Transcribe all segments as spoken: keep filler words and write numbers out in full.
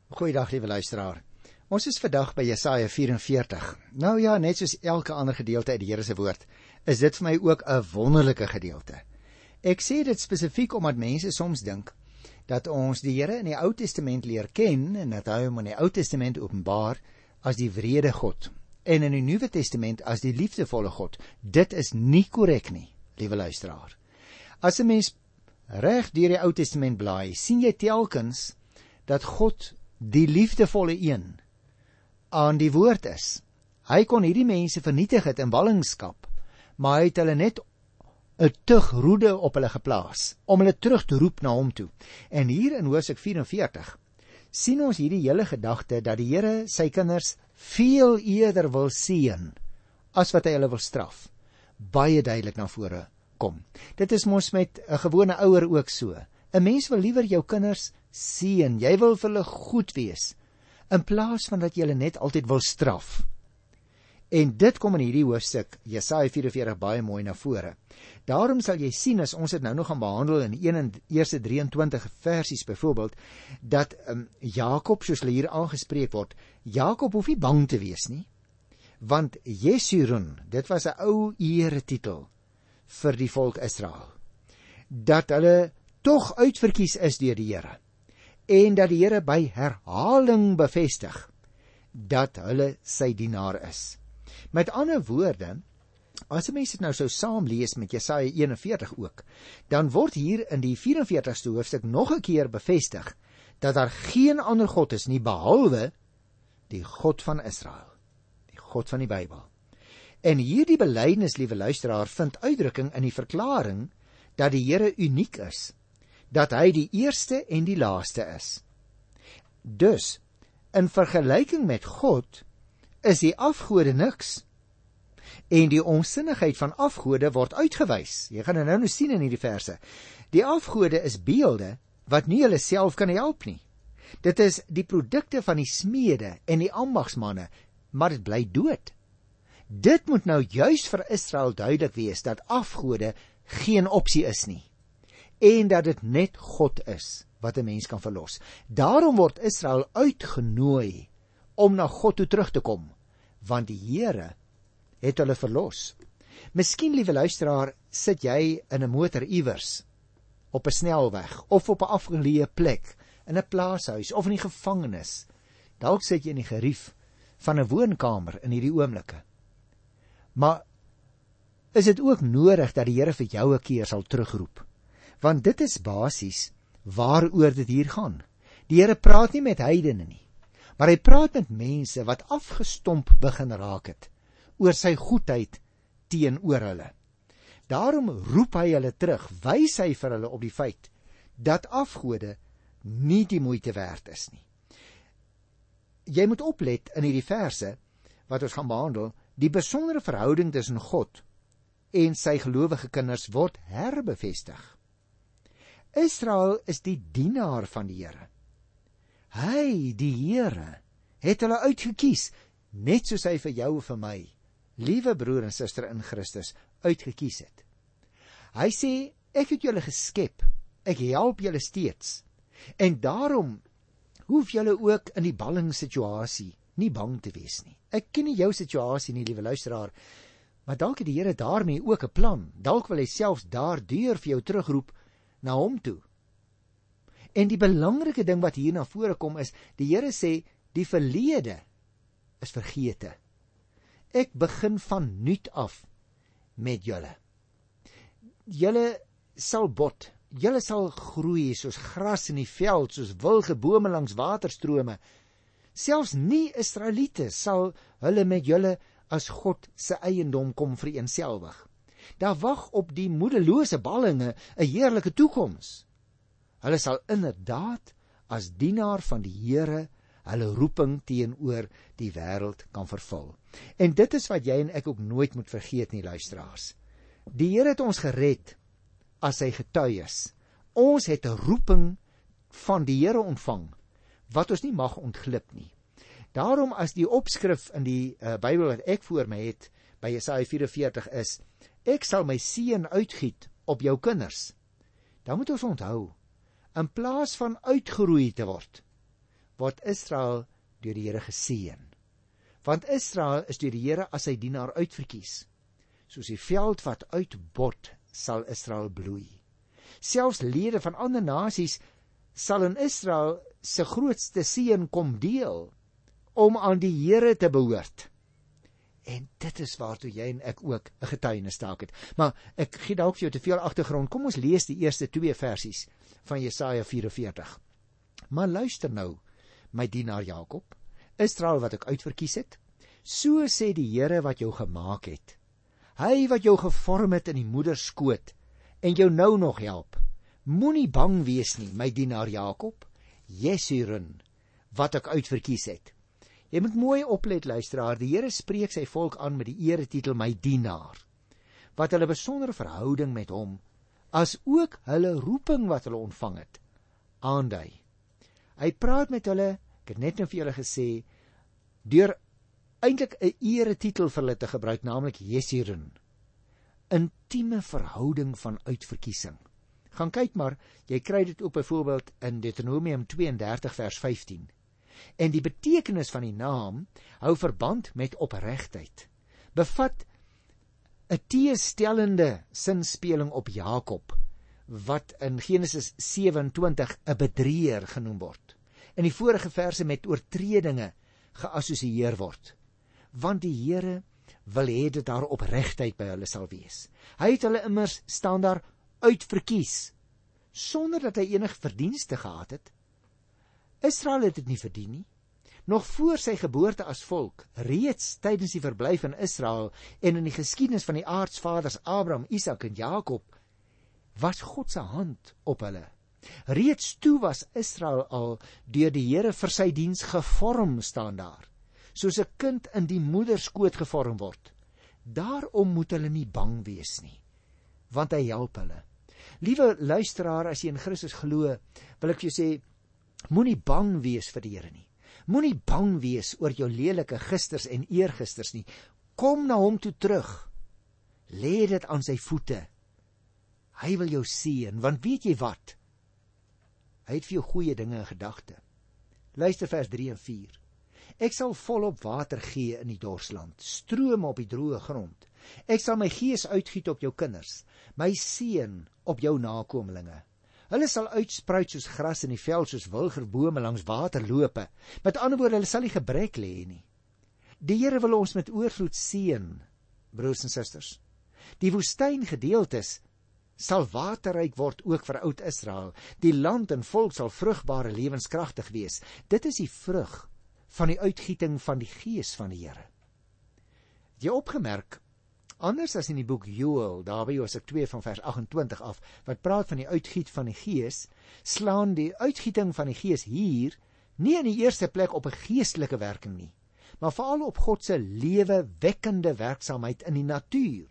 Goeiedag, liewe luisteraar. Ons is vandag by Jesaja vyf en veertig. Nou ja, net soos elke ander gedeelte uit die Here se woord, is dit vir my ook 'n wonderlike gedeelte. Ek sê dit spesifiek omdat mense soms dink dat ons die Here in die Ou Testament leer ken en dat hy hom in die Ou Testament openbaar as die wrede God en in die Nuwe Testament as die liefdevolle God. Dit is nie korrek nie, liewe luisteraar. As 'n mens reg deur die Ou Testament blaai, sien jy telkens dat God die liefdevolle een aan die woord is. Hy kon hierdie mense vernietig het in ballingskap, maar hy het hulle net 'n tugroede op hulle geplaas, om hulle terug te roep na hom toe. En hier in Hoofstuk vyf en veertig sien ons hierdie hele gedagte dat die Here sy kinders veel eerder wil seën as wat hy hulle wil straf, baie duidelik na vore kom. Dit is mos met 'n gewone ouer ook so. 'n Mens wil liewer jou kinders seën, jy wil vir hulle goed wees, in plaas van dat jy hulle net altyd wil straf. En dit kom in hierdie hoofstuk, Jesaja vyf en veertig, baie mooi na vore. Daarom sal jy sien, as ons dit nou nog gaan behandel in die eerste drieëntwintig versies byvoorbeeld, dat um, Jakob, soos hulle hier aangespreek word, Jakob hoef nie bang te wees nie, want Jesurun, dit was 'n ou eretitel vir die volk Israel, dat hulle tog uitverkies is deur die Here, en dat die Here by herhaling bevestig dat hulle sy dienaar is. Met ander woorde, as 'n mens dit nou sou saam lees met Jesaja een en veertig ook, dan word hier in die vyf en veertigste hoofstuk nog 'n keer bevestig dat daar geen ander God is nie behalwe die God van Israel, die God van die Bybel. En hierdie belydenis, liewe luisteraar, vind uitdrukking in die verklaring dat die Here uniek is, dat hy die eerste en die laaste is. Dus, in vergelyking met God, is die afgode niks, en die onsinnigheid van afgode word uitgewys. Jy gaan dit nou nou sien in hierdie verse. Die afgode is beelde wat nie hulle self kan help nie. Dit is die produkte van die smede en die ambagsmanne, maar dit bly dood. Dit moet nou juis vir Israel duidelik wees dat afgode geen opsie is nie, en dat dit net God is wat 'n mens kan verlos. Daarom word Israel uitgenooi om na God toe terug te kom, want die Here het hulle verlos. Miskien, liewe luisteraar, sit jy in 'n motor iewers, op 'n snelweg, of op 'n afgeleë plek, in 'n plaashuis, of in die gevangenis. Dalk sit jy in die gerief van 'n woonkamer in hierdie oomblikke. Maar is dit ook nodig dat die Here vir jou 'n keer sal terugroep? Want dit is basies waaroor dit hier gaan. Die Here praat nie met heidene nie, maar hy praat met mense wat afgestomp begin raak het oor sy goedheid teenoor hulle. Daarom roep hy hulle terug, wys hy vir hulle op die feit dat afgode nie die moeite werd is nie. Jy moet oplet in hierdie verse wat ons gaan behandel, die besondere verhouding tussen God en sy gelowige kinders word herbevestig. Israel is die dienaar van die Here. Hy, die Here, het hulle uitgekies, net soos hy vir jou en vir my, liewe broer en suster in Christus, uitgekies het. Hy sê, ek het julle geskep, ek help julle steeds, en daarom hoef julle ook in die ballingssituasie nie bang te wees nie. Ek ken nie jou situasie nie, liewe luisteraar, maar dalk het die Here daarmee ook 'n plan. Dalk wil hy selfs daardeur vir jou terugroep na hom toe. En die belangrike ding wat hier na vore kom is, die Here sê, die verlede is vergete. Ek begin van nuut af met julle. Julle sal bot, julle sal groei soos gras in die veld, soos wilge bome langs waterstrome. Selfs nie Israeliete sal hulle met julle as God se eiendom kom vereenselwig. Daar wag op die moedelose ballinge 'n heerlike toekoms. Hulle sal inderdaad as dienaar van die Here hulle roeping teenoor die wêreld kan vervul. En dit is wat jy en ek ook nooit moet vergeet nie, luisteraars. Die Here het ons gered as sy getuies. Ons het 'n roeping van die Here ontvang wat ons nie mag ontglip nie. Daarom as die opskrif in die uh, Bybel wat ek voor my het by Jesaja vyf en veertig is, ek sal my seën uitgiet op jou kinders, dan moet ons onthou, in plaas van uitgeroei te word, word Israel deur die Here geseën. Want Israel is deur die Here as sy dienaar uitverkies. Soos die veld wat uitbot, sal Israel bloei. Selfs lede van ander nasies sal in Israel se grootste seën kom deel, om aan die Here te behoort. En dit is waartoe jy en ek ook 'n getuienis taak het. Maar ek gee dalk vir jou te veel agtergrond. Kom ons lees die eerste twee versies van Jesaja vyf en veertig. Maar luister nou, my dienaar Jakob, Israel wat ek uitverkies het, so sê die Here wat jou gemaak het. Hy wat jou gevorm het in die moeder skoot en jou nou nog help. Moenie bang wees nie, my dienaar Jakob, Jesurun, wat ek uitverkies het. Jy moet mooi oplet, luisteraar, die Here spreek sy volk aan met die eretitel my dienaar, wat hulle besondere verhouding met hom, as ook hulle roeping wat hulle ontvang het, aandui. Hy praat met hulle, ek het net nou vir julle gesê, deur eintlik 'n eretitel vir hulle te gebruik, naamlik Jesurun, intieme verhouding van uitverkiesing. Gaan kyk maar, jy kry dit ook byvoorbeeld in Deuteronomium twee en dertig vers vyftien. En die betekenis van die naam hou verband met opregtheid. Bevat 'n teestellende sinspeling op Jakob, wat in Genesis sewe-en-twintig 'n bedrieër genoem word. In die vorige verse met oortredinge geassosieer word. Want die Here wil hê dat daar opregtheid by hulle sal wees. Hy het hulle immers staan daar uitverkies, sonder dat hy enig verdienste gehad het. Israel het dit nie verdien nie. Nog voor sy geboorte as volk, reeds tydens die verblyf in Israel en in die geskiedenis van die aartsvaders Abraham, Isak en Jakob, was God se hand op hulle. Reeds toe was Israel al deur die Here vir sy diens gevorm, staan daar, soos 'n kind in die moederskoot gevorm word. Daarom moet hulle nie bang wees nie, want hy help hulle. Liewe luisteraar, as jy in Christus glo, wil ek vir jou sê, moenie bang wees vir die Here nie. Moenie bang wees oor jou lelike gisters en eergisters nie. Kom na hom toe terug. Lê dit aan sy voete. Hy wil jou seën, want weet jy wat? Hy het vir jou goeie dinge in gedagte. Luister vers drie en vier. Ek sal volop water gee in die dorsland, strome op die droë grond. Ek sal my gees uitgiet op jou kinders, my seën op jou nakomelinge. Hulle sal uitspruit soos gras in die veld, soos wilgerbome langs waterlope. Met ander woorde, hulle sal nie gebrek lê nie. Die Here wil ons met oorvloed seën, broers en susters. Die woestyngedeeltes sal waterryk word ook vir oud Israel. Die land en volk sal vrugbare, lewenskragtig wees. Dit is die vrug van die uitgieting van die Gees van die Here. Het jy opgemerk, anders as in die boek Joël, daar by Hosea twee van vers agt-en-twintig af, wat praat van die uitgiet van die Gees, slaan die uitgieting van die Gees hier nie in die eerste plek op 'n geestelike werking nie, maar veral op God se lewewekkende werksaamheid in die natuur,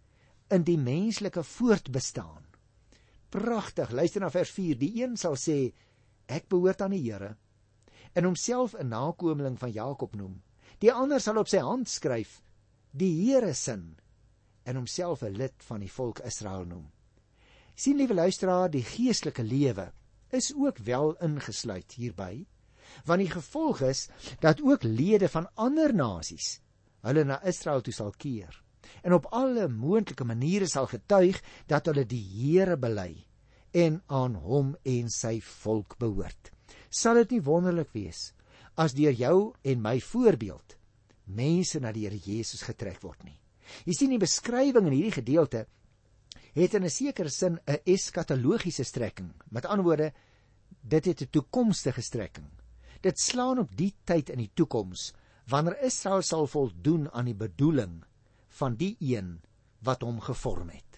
in die menslike voortbestaan. Pragtig, luister na vers vier, die een sal sê, ek behoort aan die Here, en homself 'n nakomeling van Jakob noem. Die ander sal op sy hand skryf, die Here sin, en homself 'n lid van die volk Israel noem. Sien, liewe luisteraar, die geestelike lewe is ook wel ingesluit hierby, want die gevolg is dat ook lede van ander nasies hulle na Israel toe sal keer, en op alle moontlike maniere sal getuig dat hulle die Here bely en aan hom en sy volk behoort. Sal dit nie wonderlik wees as deur jou en my voorbeeld mense na die Here Jesus getrek word nie? Jy sien, die beskrywing in hierdie gedeelte het in 'n sekere sin 'n eskatologiese strekking. Met ander woorde, dit het 'n toekomstige strekking. Dit slaan op die tyd in die toekoms, wanneer Israel sal voldoen aan die bedoeling van die een wat hom gevorm het.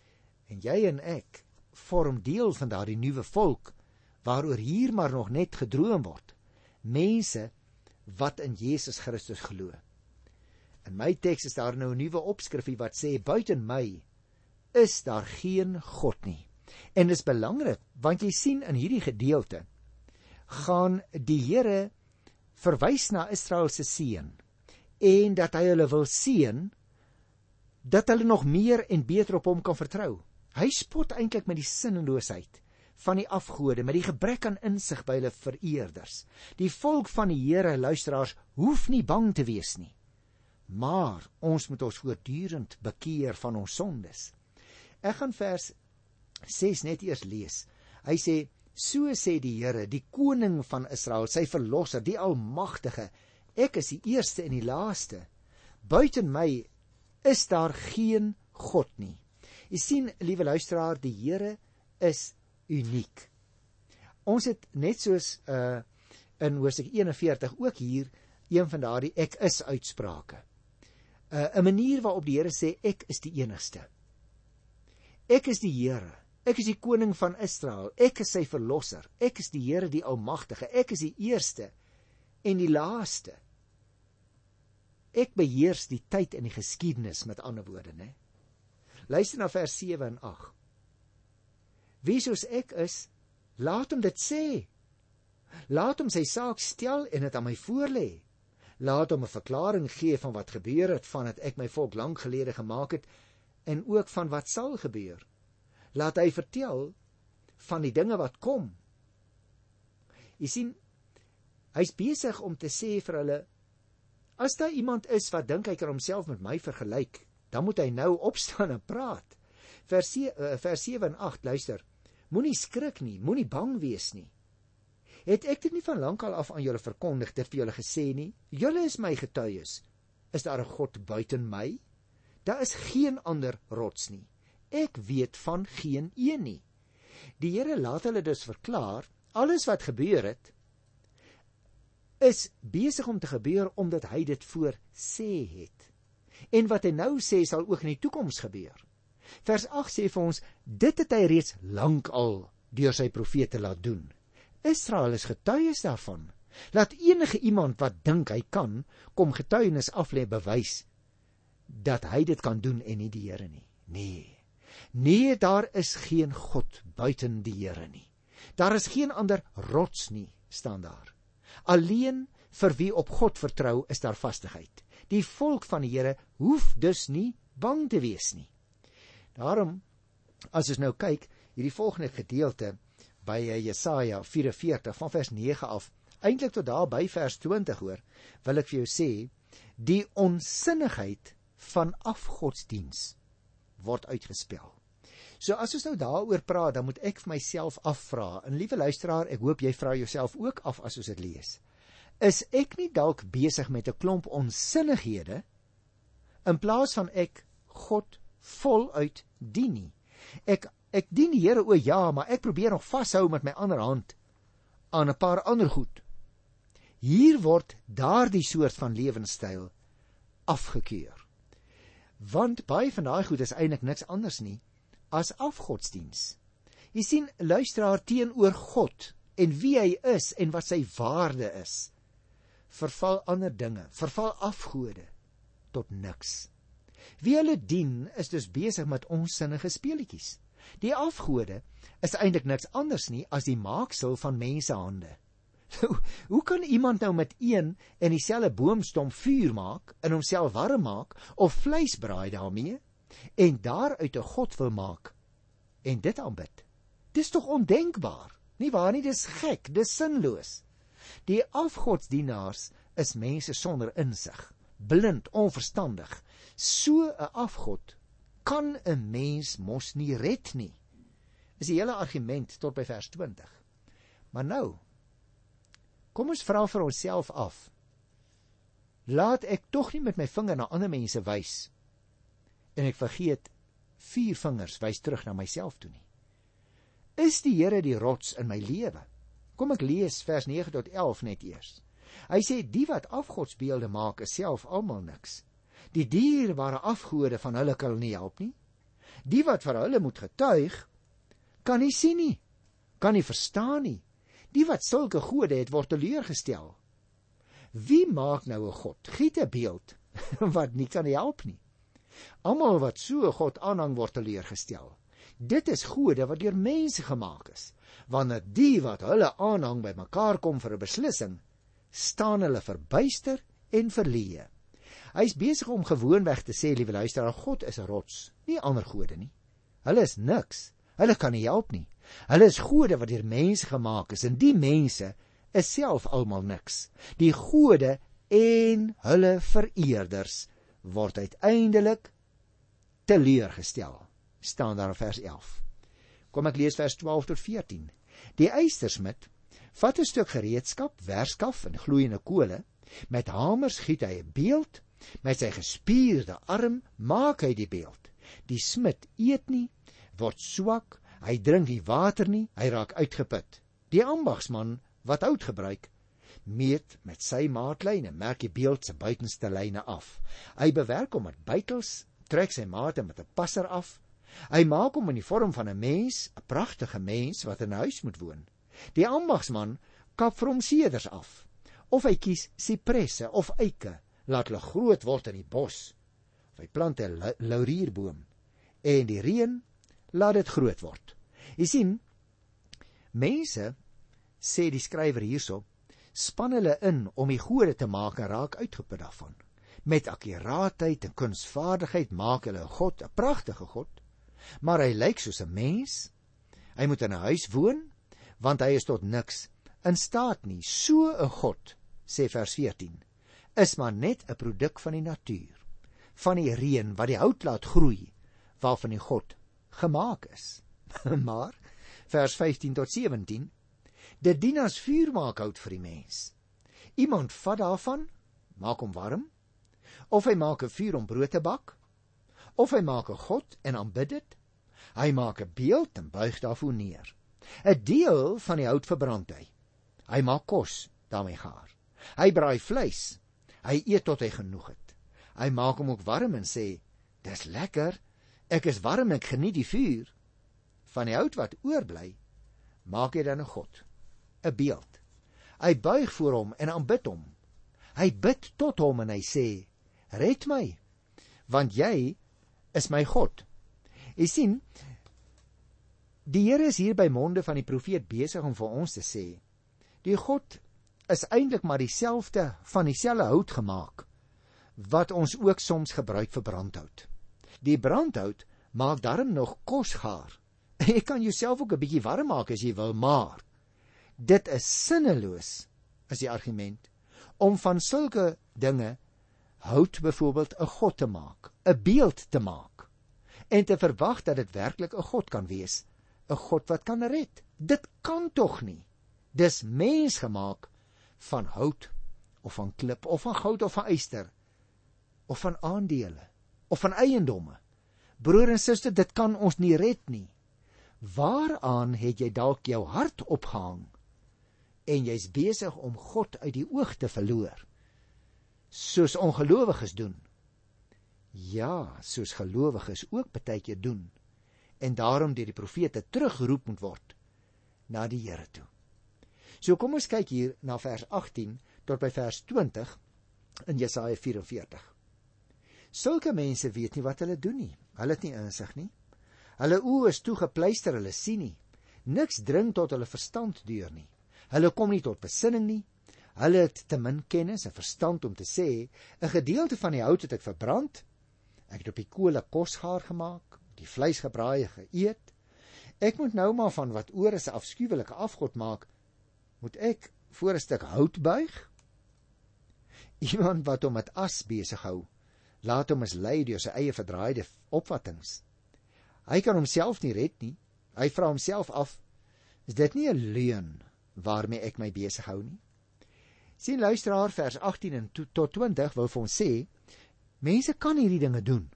En jy en ek vorm deel van daardie nuwe volk, waaroor hier maar nog net gedroom word. Mense wat in Jesus Christus glo. In my teks is daar nou 'n nuwe opskrifie wat sê, buiten my is daar geen God nie. En dit is belangrik, want jy sien in hierdie gedeelte, gaan die Here verwys na Israel se seën, en dat hy hulle wil seën, dat hulle nog meer en beter op hom kan vertrou. Hy spot eintlik met die sinneloosheid van die afgode, met die gebrek aan insig by hulle vereerders. Die volk van die Here, luisteraars, hoef nie bang te wees nie. Maar ons moet ons voortdurend bekeer van ons sondes. Ek gaan vers ses net eers lees. Hy sê, so sê die Here, die koning van Israel, sy verlosser, die almagtige, ek is die eerste en die laaste. Buiten my is daar geen God nie. Jy sien, liewe luisteraar, die Here is uniek. Ons het net soos uh, in Hoofstuk eenenveertig ook hier een van daardie ek is uitsprake. 'n uh, manier waarop die Here sê ek is die enigste. Ek is die Here. Ek is die koning van Israel. Ek is sy verlosser. Ek is die Here die almagtige. Ek is die eerste en die laaste. Ek beheers die tyd en die geskiedenis, met ander woorde, né? Luister na vers sewe en agt. Wie soos ek is, laat hom dit sê. Laat hom sy saak stel en dit aan my voorlê. Laat hom 'n verklaring gee van wat gebeur het, vandat ek my volk lank gelede gemaak het, en ook van wat sal gebeur. Laat hy vertel van die dinge wat kom. Jy sien, hy's besig om te sê vir hulle, as daar iemand is wat dink hy kan homself met my vergelyk, dan moet hy nou opstaan en praat. Vers sewe en agt, luister, moenie skrik nie, moenie bang wees nie. Het ek dit nie van lankal af aan julle verkondig, dit vir julle gesê nie? Julle is my getuies. Is daar 'n God buiten my? Daar is geen ander rots nie. Ek weet van geen een nie. Die Here laat hulle dus verklaar, alles wat gebeur het, is besig om te gebeur omdat hy dit voorsê het. En wat hy nou sê sal ook in die toekoms gebeur. Vers agt sê vir ons, dit het hy reeds lank al deur sy profete laat doen. Israel is getuies daarvan. Laat enige iemand wat dink hy kan, kom getuienis aflê bewys dat hy dit kan doen en nie die Here nie. Nee. Nee, daar is geen God buiten die Here nie. Daar is geen ander rots nie, staan daar. Alleen vir wie op God vertrou is daar vastigheid. Die volk van die Here hoef dus nie bang te wees nie. Daarom, as ons nou kyk, hierdie volgende gedeelte by Jesaja vyf en veertig van vers nege af, eintlik tot daar by vers twintig hoor, wil ek vir jou sê, die onsinnigheid van afgodsdiens word uitgespel. So as ons nou daaroor praat, dan moet ek vir myself afvra, en liewe luisteraar, ek hoop jy vra jouself ook af as ons dit lees. Is ek nie dalk besig met 'n klomp onsinnighede, in plaas van ek God voluit dien nie? Ek, ek dien die Here, o ja, maar ek probeer nog vashou met my ander hand aan 'n paar ander goed. Hier word daardie soort van lewenstyl afgekeur. Want baie van daai goed is eintlik niks anders nie as afgodsdiens. Jy sien, luisteraar, teenoor God en wie hy is en wat sy waarde is, verval ander dinge, verval afgode tot niks. Wie hulle dien is dus besig met onsinnige speletjies. Die afgode is eintlik niks anders nie as die maaksel van mensehande. Hoe kan iemand nou met een en dieselfde boomstom vuur maak en homself warm maak of vleis braai daarmee en daaruit 'n god wil maak en dit aanbid? Dis tog ondenkbaar. Nie waar nie, dis gek, dis sinloos. Die afgodsdienaars is mense sonder insig, blind, onverstandig. So 'n afgod kan 'n mens mos nie red nie. Is die hele argument tot by vers twintig. Maar nou, kom ons vra vir onsself af, laat ek tog nie met my vinger na ander mense wys, en ek vergeet vier vingers wys terug na myself toe nie. Is die Here die rots in my lewe? Kom ek lees vers nege tot elf net eers. Hy sê, die wat afgodsbeelde maak is self almal niks. Die dierbare afgode van hulle kan nie help nie. Die wat vir hulle moet getuig, kan nie sien nie, kan nie verstaan nie. Die wat sulke gode het, word teleurgestel. Wie maak nou 'n god? Giet 'n beeld wat nie kan help nie. Almal wat so 'n god aanhang, word teleurgestel. Dit is gode wat deur mense gemaak is. Wanneer die wat hulle aanhang by mekaar kom vir 'n beslissing, staan hulle verbuister en verleë. Hy is besig om gewoonweg te sê, liewe luisteraar, God is 'n rots, nie ander gode nie. Hulle is niks. Hulle kan nie help nie. Hulle is gode wat deur mense gemaak is, en die mense is self almal niks. Die gode en hulle vereerders word uiteindelik teleurgestel. Staan daar in vers elf. Kom ek lees vers twaalf tot veertien. Die eystersmid vat 'n stuk gereedskap, werskaf en gloeiende kole, met hamers giet hy 'n beeld, met sy gespierde arm maak hy die beeld. Die smid eet nie, word swak, hy drink nie water nie, hy raak uitgeput. Die ambagsman wat hout gebruik, meet met sy maatlyne, merk die beeld se buitenste lyne af. Hy bewerk hom met bytels, trek sy mate met 'n passer af. Hy maak hom in die vorm van 'n mens, 'n pragtige mens wat in 'n huis moet woon. Die ambagsman kap vir hom seders af, of hy kies sipresse of eike, laat hulle groot word in die bos. Of hy plant 'n laurierboom, en die reën laat dit groot word. Jy sien, mense, sê die skrywer hierso, span hulle in om die gode te maak en raak uitgeput daarvan. Met akkuraatheid en kunsvaardigheid maak hulle 'n God, 'n pragtige God, maar hy lyk soos 'n mens. Hy moet in 'n huis woon, want hy is tot niks in staat nie. So 'n God, sê vers veertien, is maar net 'n produk van die natuur, van die reën wat die hout laat groei, waarvan die God gemaak is. Maar, vers vyftien tot sewentien, dit dien as vuurmaakhout vir die mens. Iemand vat daarvan, maak hom warm, of hy maak 'n vuur om brood te bak, of hy maak 'n god en aanbid dit, hy maak 'n beeld en buig daarvoor neer. 'n Deel van die hout verbrand hy. Hy maak kos daarmee gaar. Hy braai vleis. Hy eet tot hy genoeg het. Hy maak hom ook warm en sê, dis lekker, ek is warm, ek geniet die vuur. Van die hout wat oorbly, maak hy dan 'n god, 'n beeld. Hy buig voor hom en aanbid hom. Hy bid tot hom en hy sê, red my, want jy is my God. Jy sien, die Here is hier by monde van die profeet besig om vir ons te sê, die God is eintlik maar dieselfde van dieselfde hout gemaak, wat ons ook soms gebruik vir brandhout. Die brandhout maak darm nog kos gaar. Jy kan jouself ook 'n bietjie warm maak as jy wil, maar dit is sinneloos, is die argument, om van sulke dinge hout byvoorbeeld 'n god te maak, 'n beeld te maak, en te verwag dat dit werklik 'n god kan wees, 'n god wat kan red. Dit kan tog nie. Dis mens gemaak van hout, of van klip, of van goud, of van yster, of van aandele, of van eiendomme. Broer en suster, dit kan ons nie red nie. Waaraan het jy dalk jou hart opgehang, en jy's besig om God uit die oog te verloor, soos ongelowiges doen? Ja, soos gelowiges ook baie keer doen, en daarom deur die profete teruggeroep moet word na die Here toe. So kom ons kyk hier na vers agttien tot by vers twintig in Jesaja vyf en veertig. Sulke mense weet nie wat hulle doen nie. Hulle het nie insig nie. Hulle oë is toegepluister, hulle sien nie. Niks dring tot hulle verstand deur nie. Hulle kom nie tot besinning nie. Hulle het te min kennis en verstand om te sê, 'n gedeelte van die hout het ek verbrand, ek het op die kole kos gaar gemaak, die vleis gebraai geëet. Ek moet nou maar van wat oor is 'n afskuwelike afgod maak, moet ek voor 'n stuk hout buig? Iemand wat hom met as besig hou, laat hom mislei deur sy eie verdraaide opvattings. Hy kan homself nie red nie. Hy vra homself af, is dit nie 'n leuen waarmee ek my besig hou nie? Sien luisteraar, vers agttien en tot twintig wil vir ons sê, mense kan hierdie dinge doen.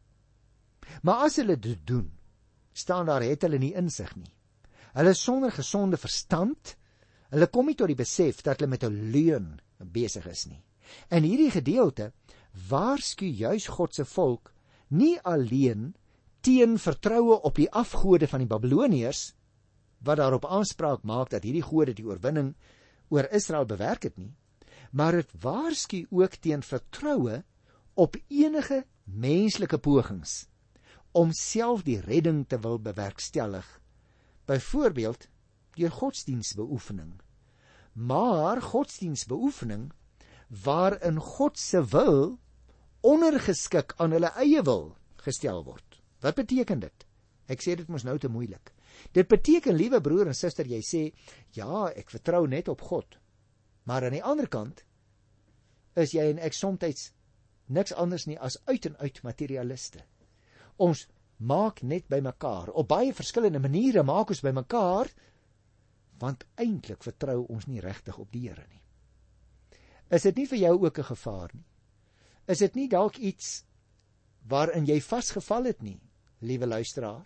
Maar as hulle dit doen, staan daar, het hulle nie insig nie. Hulle is sonder gesonde verstand, hulle kom nie tot die besef dat hulle met 'n leuen besig is nie. En hierdie gedeelte waarsku juis God se volk nie alleen teen vertroue op die afgode van die Babiloniërs, wat daarop aanspraak maak dat hierdie gode die oorwinning oor Israel bewerk het nie, maar dit waarsku ook teen vertroue op enige menslike pogings om self die redding te wil bewerkstellig, byvoorbeeld deur godsdienstbeoefening. Maar godsdienstbeoefening waarin God se wil ondergeskik aan hulle eie wil gestel word. Wat beteken dit? Ek sê dit mos nou te moeilik. Dit beteken, liewe broer en suster, jy sê, ja, ek vertrou net op God. Maar aan die ander kant is jy en ek somtyds niks anders nie as uit en uit materialiste. Ons maak net by mekaar, op baie verskillende maniere maak ons by mekaar, want eintlik vertrou ons nie regtig op die Here nie. Is dit nie vir jou ook 'n gevaar nie? Is dit nie dalk iets waarin jy vasgeval het nie, liewe luisteraar?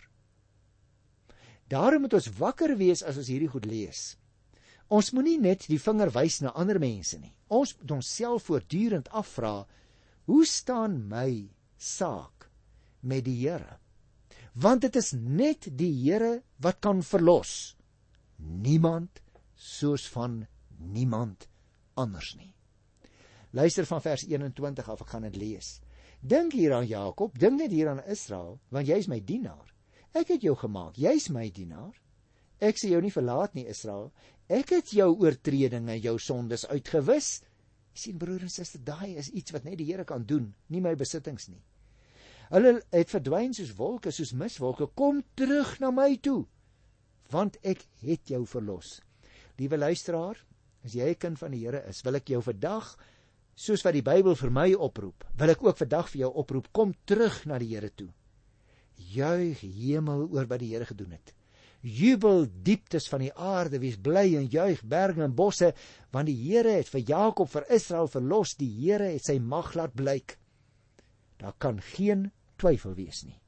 Daarom moet ons wakker wees as ons hierdie goed lees. Ons moenie net die vinger wys na ander mense nie. Ons moet onsself voortdurend afvra, hoe staan my saak met die Here? Want dit is net die Here wat kan verlos. Niemand soos van niemand anders nie. Luister van vers eenentwintig af, ek gaan dit lees. Dink hier aan Jakob, dink net hier aan Israel, want jy is my dienaar. Ek het jou gemaak, jy is my dienaar. Ek sê jou nie verlaat nie, Israel. Ek het jou oortredinge, jou sondes uitgewis. Jy sien, broer en suster, daai is iets wat net die Here kan doen, nie my besittings nie. Hulle het verdwyn soos wolke, soos miswolke. Kom terug na my toe, want ek het jou verlos. Liewe luisteraar, as jy 'n kind van die Here is, wil ek jou vandag, soos wat die Bybel vir my oproep, wil ek ook vandag vir jou oproep, kom terug na die Here toe. Juig hemel oor wat die Here gedoen het. Jubel dieptes van die aarde, wees bly en juig berge en bosse, want die Here het vir Jakob, vir Israel verlos, die Here het sy mag laat blyk. Daar kan geen twyfel wees nie.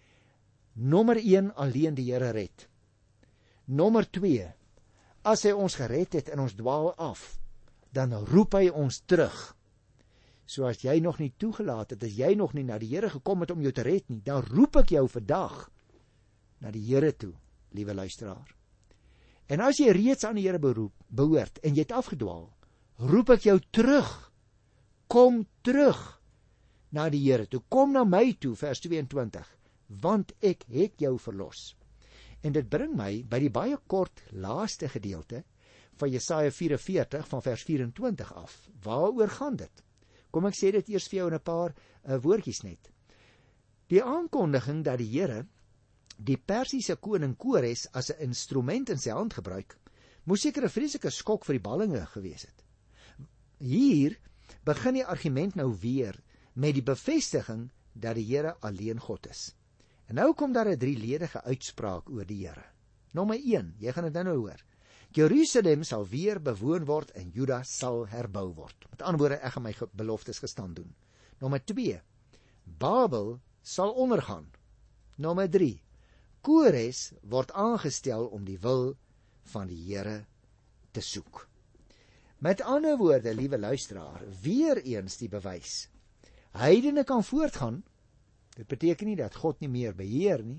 Nommer een, alleen die Here red. Nommer twee, as hy ons gered het en ons dwaal af, dan roep hy ons terug. So as jy nog nie toegelaat het, as jy nog nie na die Here gekom het om jou te red nie, dan roep ek jou vandag na die Here toe, liewe luisteraar. En as jy reeds aan die Here beroep, behoort en jy het afgedwaal, roep ek jou terug. Kom terug na die Here toe. Kom na my toe, vers tweeëntwintig, want ek het jou verlos. En dit bring my by die baie kort laaste gedeelte van Jesaja vyf en veertig van vers vyf-en-twintig af. Waaroor gaan dit? Kom ek sê dit eers vir jou in 'n paar uh, woordjies net. Die aankondiging dat die Here die Persiese koning Kores as 'n instrument in sy hand gebruik, moes seker 'n vreeslike skok vir die ballinge gewees het. Hier begin die argument nou weer met die bevestiging dat die Here alleen God is. En nou kom daar 'n drieledige uitspraak oor die Here. Nommer een, jy gaan dit nou hoor. Jerusalem sal weer bewoon word en Juda sal herbou word. Met ander woorde, ek gaan my beloftes gestand doen. Nommer twee, Babel sal ondergaan. Nommer drie, Kores word aangestel om die wil van die Here te soek. Met ander woorde, liewe luisteraar, weer eens die bewys. Heidene kan voortgaan. Dit beteken nie dat God nie meer beheer nie.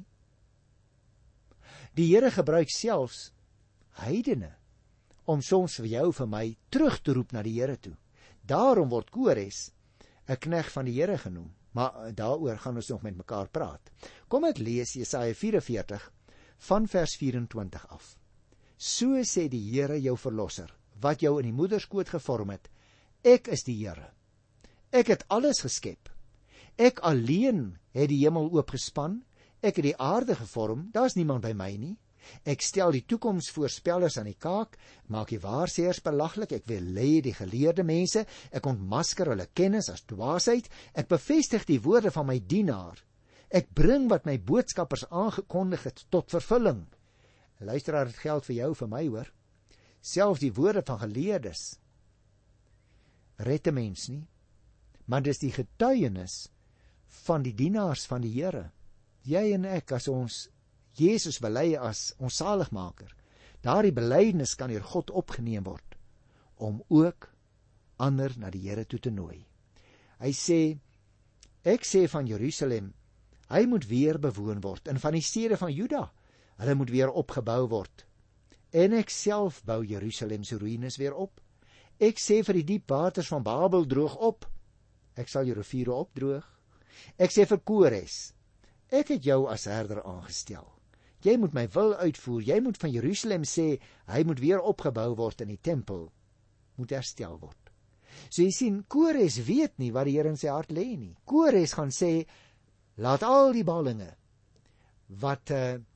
Die Here gebruik selfs heidene om soms vir jou, vir my, terug te roep na die Here toe. Daarom word Kores 'n knegt van die Here genoem. Maar daaroor gaan ons nog met mekaar praat. Kom ek lees Jesaja vyf en veertig van vers vyf-en-twintig af. So sê die Here jou verlosser, wat jou in die moederskoot gevorm het. Ek is die Here. Ek het alles geskep. Ek alleen het die hemel oopgespan. Ek het die aarde gevorm. Daar's niemand by my nie. Ek stel die toekomsvoorspellers aan die kaak, maak die waarsêers belaglik, ek weerlê die geleerde mense, ek ontmasker hulle kennis as dwaasheid, ek bevestig die woorde van my dienaar, ek bring wat my boodskappers aangekondig het tot vervulling. Luisteraar, dit geld vir jou, vir my hoor. Selfs die woorde van geleerdes red 'n mens nie, maar dis die getuienis van die dienaars van die Here. Jy en ek, as ons Jesus bely as ons saligmaker, daardie belydenis kan deur God opgeneem word, om ook ander na die Here toe te nooi. Hy sê, ek sê van Jerusalem, hy moet weer bewoon word, en van die stede van Juda, hulle moet weer opgebou word. En ek self bou Jerusalem se ruïnes weer op. Ek sê vir die diep waters van Babel, droog op. Ek sal jou riviere opdroog. Ek sê vir Kores, ek het jou as herder aangestel. Jy moet my wil uitvoer, jy moet van Jerusalem sê, hy moet weer opgebou word en die tempel moet herstel word. So jy sien, Kores weet nie wat die Here in sy hart lê nie. Kores gaan sê, laat al die ballinge wat uh,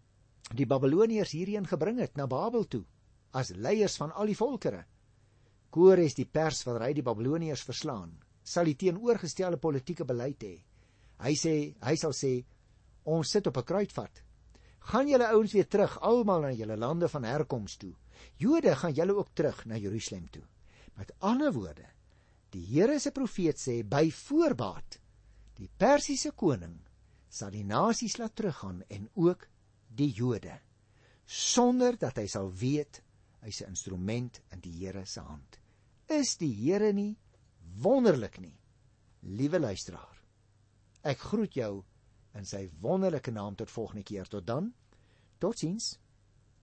die Babiloniërs hierheen gebring het, na Babel toe, as leiers van al die volkere. Kores die pers, wanneer hy die Babiloniërs verslaan, sal die teenoorgestelde politieke beleid hê. Hy sê, hy sal sê, ons sit op 'n kruitvat. Gaan julle ouens weer terug, almal na julle lande van herkoms toe. Jode, gaan julle ook terug na Jerusalem toe. Met ander woorde, die Here se profeet sê, by voorbaat, die Persiese koning sal die nasies laat teruggaan en ook die Jode, sonder dat hy sal weet, hy's 'n instrument in die Here se hand. Is die Here nie wonderlik nie, liewe luisteraar? Ek groet jou in sy wonderlike naam tot volgende keer. Tot dan, totsiens.